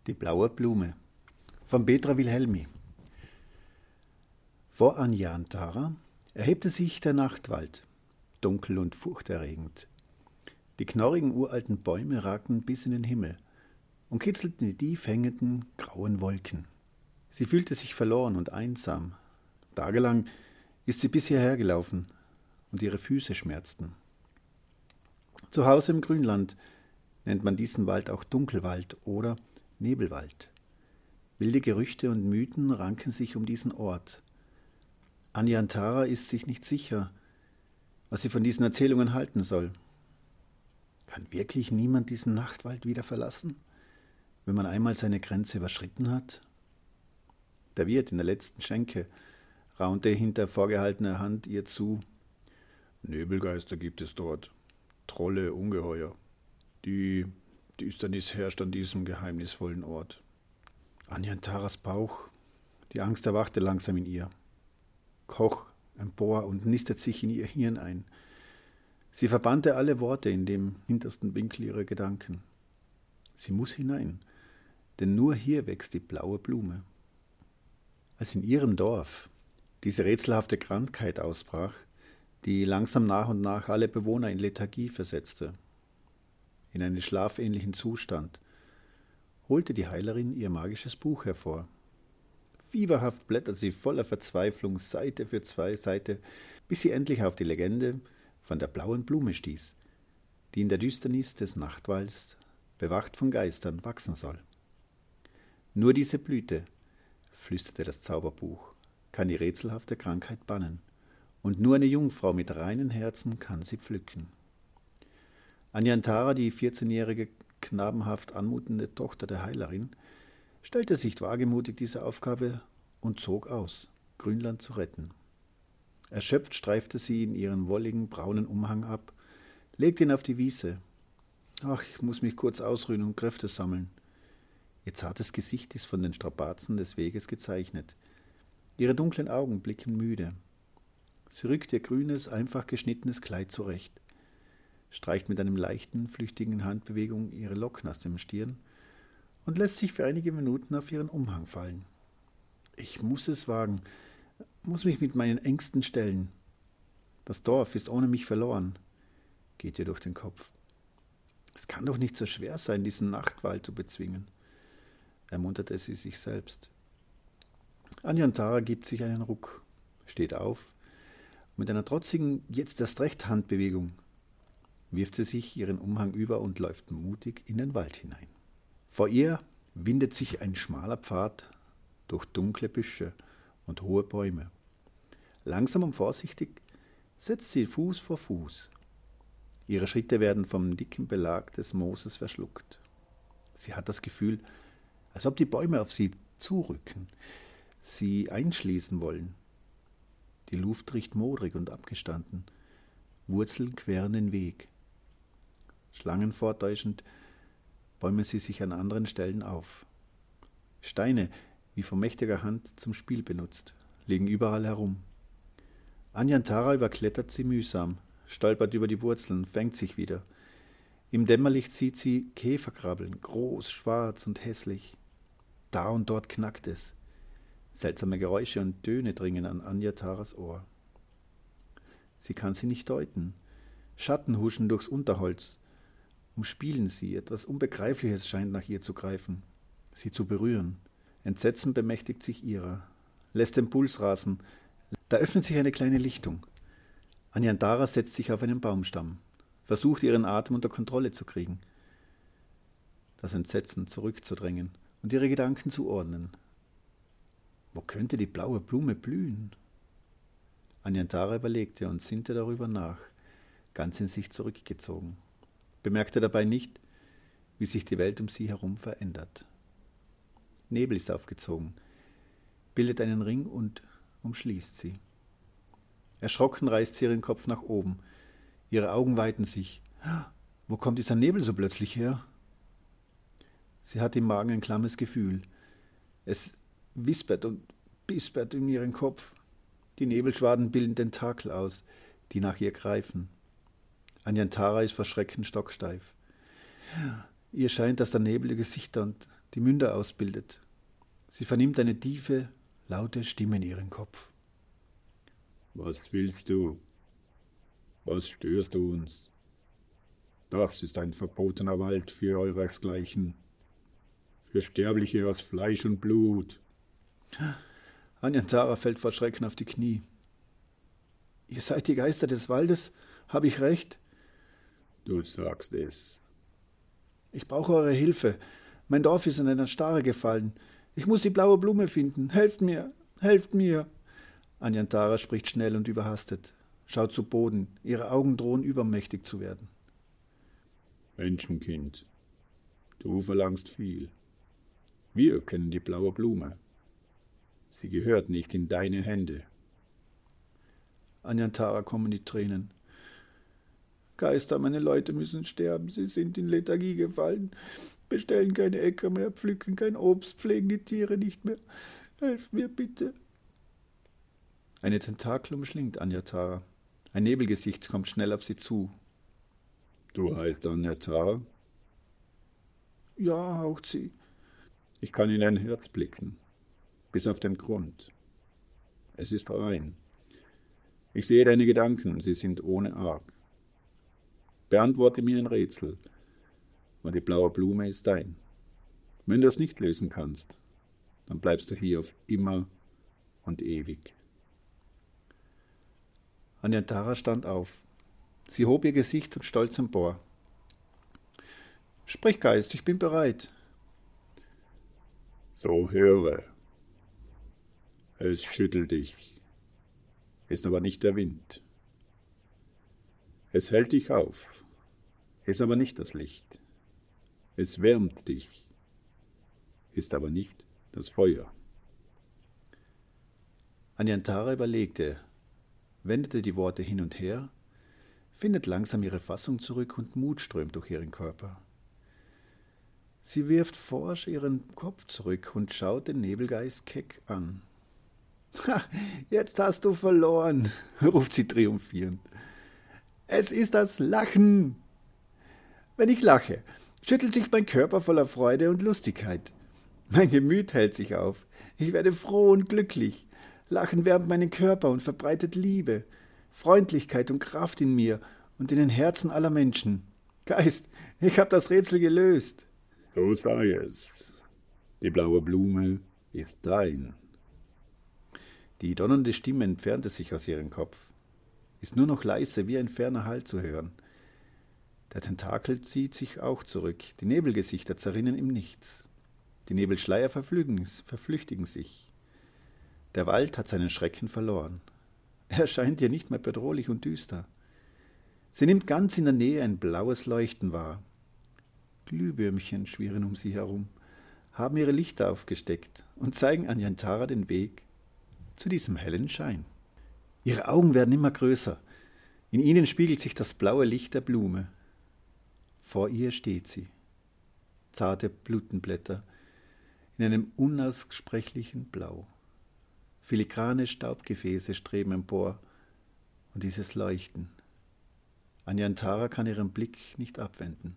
Die blaue Blume von Petra Wilhelmi. Vor Anjantara erhebte sich der Nachtwald, dunkel und furchterregend. Die knorrigen uralten Bäume ragten bis in den Himmel und kitzelten die tief hängenden grauen Wolken. Sie fühlte sich verloren und einsam. Tagelang ist sie bis hierher gelaufen und ihre Füße schmerzten. Zu Hause im Grünland nennt man diesen Wald auch Dunkelwald oder Nebelwald. Wilde Gerüchte und Mythen ranken sich um diesen Ort. Anjantara ist sich nicht sicher, was sie von diesen Erzählungen halten soll. Kann wirklich niemand diesen Nachtwald wieder verlassen, wenn man einmal seine Grenze überschritten hat? Der Wirt in der letzten Schenke raunte hinter vorgehaltener Hand ihr zu: Nebelgeister gibt es dort, Trolle, Ungeheuer. Die Düsternis herrscht an diesem geheimnisvollen Ort. Anjantaras Bauch, die Angst erwachte langsam in ihr. Koch empor und nistet sich in ihr Hirn ein. Sie verbannte alle Worte in dem hintersten Winkel ihrer Gedanken. Sie muss hinein, denn nur hier wächst die blaue Blume. Als in ihrem Dorf diese rätselhafte Krankheit ausbrach, die langsam nach und nach alle Bewohner in Lethargie versetzte, in einen schlafähnlichen Zustand, holte die Heilerin ihr magisches Buch hervor. Fieberhaft blätterte sie voller Verzweiflung Seite für Seite, bis sie endlich auf die Legende von der blauen Blume stieß, die in der Düsternis des Nachtwalds, bewacht von Geistern, wachsen soll. Nur diese Blüte, flüsterte das Zauberbuch, kann die rätselhafte Krankheit bannen, und nur eine Jungfrau mit reinem Herzen kann sie pflücken. Anjantara, die 14-jährige, knabenhaft anmutende Tochter der Heilerin, stellte sich wagemutig dieser Aufgabe und zog aus, Grünland zu retten. Erschöpft streifte sie in ihren wolligen, braunen Umhang ab, legte ihn auf die Wiese. »Ach, ich muss mich kurz ausruhen und Kräfte sammeln.« Ihr zartes Gesicht ist von den Strapazen des Weges gezeichnet. Ihre dunklen Augen blicken müde. Sie rückt ihr grünes, einfach geschnittenes Kleid zurecht, streicht mit einem leichten, flüchtigen Handbewegung ihre Locken aus dem Stirn und lässt sich für einige Minuten auf ihren Umhang fallen. »Ich muss es wagen, muss mich mit meinen Ängsten stellen. Das Dorf ist ohne mich verloren«, geht ihr durch den Kopf. »Es kann doch nicht so schwer sein, diesen Nachtwald zu bezwingen«, ermunterte sie sich selbst. Anjantara gibt sich einen Ruck, steht auf, und mit einer trotzigen, jetzt erst recht Handbewegung wirft sie sich ihren Umhang über und läuft mutig in den Wald hinein. Vor ihr windet sich ein schmaler Pfad durch dunkle Büsche und hohe Bäume. Langsam und vorsichtig setzt sie Fuß vor Fuß. Ihre Schritte werden vom dicken Belag des Mooses verschluckt. Sie hat das Gefühl, als ob die Bäume auf sie zurücken, sie einschließen wollen. Die Luft riecht modrig und abgestanden. Wurzeln queren den Weg. Schlangen vortäuschend bäumen sie sich an anderen Stellen auf. Steine, wie von mächtiger Hand zum Spiel benutzt, liegen überall herum. Anjantara überklettert sie mühsam, stolpert über die Wurzeln, fängt sich wieder. Im Dämmerlicht sieht sie Käfer krabbeln, groß, schwarz und hässlich. Da und dort knackt es. Seltsame Geräusche und Töne dringen an Anjantaras Ohr. Sie kann sie nicht deuten. Schatten huschen durchs Unterholz, umspielen sie, etwas Unbegreifliches scheint nach ihr zu greifen, sie zu berühren. Entsetzen bemächtigt sich ihrer, lässt den Puls rasen. Da öffnet sich eine kleine Lichtung. Anjantara setzt sich auf einen Baumstamm, versucht ihren Atem unter Kontrolle zu kriegen, das Entsetzen zurückzudrängen und ihre Gedanken zu ordnen. Wo könnte die blaue Blume blühen? Anjantara überlegte und sinnte darüber nach, ganz in sich zurückgezogen, bemerkte dabei nicht, wie sich die Welt um sie herum verändert. Nebel ist aufgezogen, bildet einen Ring und umschließt sie. Erschrocken reißt sie ihren Kopf nach oben, ihre Augen weiten sich. Wo kommt dieser Nebel so plötzlich her? Sie hat im Magen ein klammes Gefühl. Es wispert und bispert in ihren Kopf. Die Nebelschwaden bilden Tentakel aus, die nach ihr greifen. Anjantara ist vor Schrecken stocksteif. Ihr scheint, dass der Nebel ihr Gesichter und die Münder ausbildet. Sie vernimmt eine tiefe, laute Stimme in ihren Kopf. Was willst du? Was störst du uns? Das ist ein verbotener Wald für euresgleichen, für Sterbliche aus Fleisch und Blut. Anjantara fällt vor Schrecken auf die Knie. Ihr seid die Geister des Waldes? Habe ich recht? Du sagst es. Ich brauche eure Hilfe. Mein Dorf ist in einer Starre gefallen. Ich muss die blaue Blume finden. Helft mir, helft mir. Anjantara spricht schnell und überhastet, schaut zu Boden. Ihre Augen drohen übermächtig zu werden. Menschenkind, du verlangst viel. Wir kennen die blaue Blume. Sie gehört nicht in deine Hände. Anjantara kommen die Tränen. Geister, meine Leute müssen sterben. Sie sind in Lethargie gefallen, bestellen keine Äcker mehr, pflücken kein Obst, pflegen die Tiere nicht mehr. Helft mir bitte. Eine Tentakel umschlingt Anjantara. Ein Nebelgesicht kommt schnell auf sie zu. Du heißt Anjantara? Ja, haucht sie. Ich kann in dein Herz blicken, bis auf den Grund. Es ist rein. Ich sehe deine Gedanken, sie sind ohne Arg. Beantworte mir ein Rätsel, und die blaue Blume ist dein. Wenn du es nicht lösen kannst, dann bleibst du hier auf immer und ewig. Anjantara stand auf. Sie hob ihr Gesicht und stolz empor. Sprich, Geist, ich bin bereit. So höre. Es schüttelt dich, ist aber nicht der Wind. Es hält dich auf, ist aber nicht das Licht. Es wärmt dich, ist aber nicht das Feuer. Anjantara überlegte, wendete die Worte hin und her, findet langsam ihre Fassung zurück und Mut strömt durch ihren Körper. Sie wirft forsch ihren Kopf zurück und schaut den Nebelgeist keck an. »Ha, jetzt hast du verloren«, ruft sie triumphierend. »Es ist das Lachen. Wenn ich lache, schüttelt sich mein Körper voller Freude und Lustigkeit. Mein Gemüt hält sich auf. Ich werde froh und glücklich. Lachen wärmt meinen Körper und verbreitet Liebe, Freundlichkeit und Kraft in mir und in den Herzen aller Menschen. Geist, ich habe das Rätsel gelöst.« So sei es. Die blaue Blume ist dein. Die donnernde Stimme entfernte sich aus ihrem Kopf. Ist nur noch leise wie ein ferner Hall zu hören. Der Tentakel zieht sich auch zurück. Die Nebelgesichter zerrinnen im Nichts. Die Nebelschleier verflüchtigen sich. Der Wald hat seinen Schrecken verloren. Er scheint ihr nicht mehr bedrohlich und düster. Sie nimmt ganz in der Nähe ein blaues Leuchten wahr. Glühwürmchen schwirren um sie herum, haben ihre Lichter aufgesteckt und zeigen Anjantara den Weg zu diesem hellen Schein. Ihre Augen werden immer größer. In ihnen spiegelt sich das blaue Licht der Blume. Vor ihr steht sie. Zarte Blütenblätter in einem unaussprechlichen Blau. Filigrane Staubgefäße streben empor und dieses Leuchten. Anjantara kann ihren Blick nicht abwenden.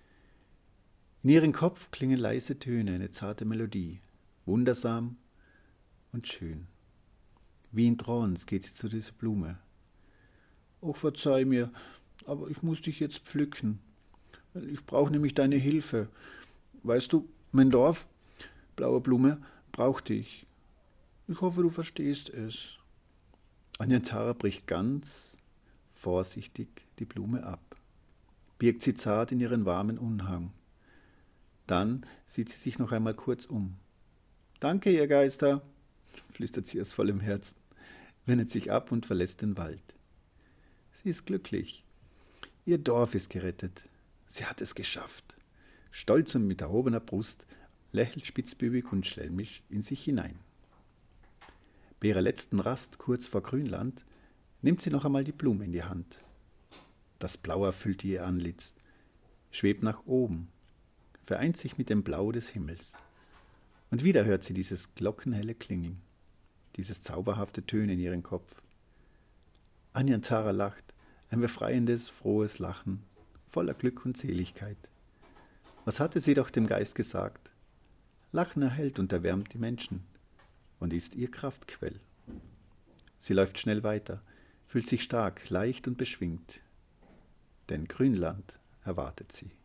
In ihrem Kopf klingen leise Töne, eine zarte Melodie, wundersam und schön. Wie in Trance geht sie zu dieser Blume. »Oh, verzeih mir, aber ich muss dich jetzt pflücken. Ich brauche nämlich deine Hilfe. Weißt du, mein Dorf, blaue Blume, braucht dich. Ich hoffe, du verstehst es.« Anjantara bricht ganz vorsichtig die Blume ab, birgt sie zart in ihren warmen Umhang. Dann sieht sie sich noch einmal kurz um. »Danke, ihr Geister«, flüstert sie aus vollem Herzen, wendet sich ab und verlässt den Wald. Sie ist glücklich. Ihr Dorf ist gerettet. Sie hat es geschafft. Stolz und mit erhobener Brust lächelt spitzbübig und schelmisch in sich hinein. Bei ihrer letzten Rast kurz vor Grünland nimmt sie noch einmal die Blume in die Hand. Das Blau erfüllt ihr Antlitz, schwebt nach oben, vereint sich mit dem Blau des Himmels. Und wieder hört sie dieses glockenhelle Klingeln, dieses zauberhafte Tönen in ihren Kopf. Anjantara lacht, ein befreiendes, frohes Lachen, voller Glück und Seligkeit. Was hatte sie doch dem Geist gesagt? Lachen erhält und erwärmt die Menschen und ist ihr Kraftquell. Sie läuft schnell weiter, fühlt sich stark, leicht und beschwingt, denn Grünland erwartet sie.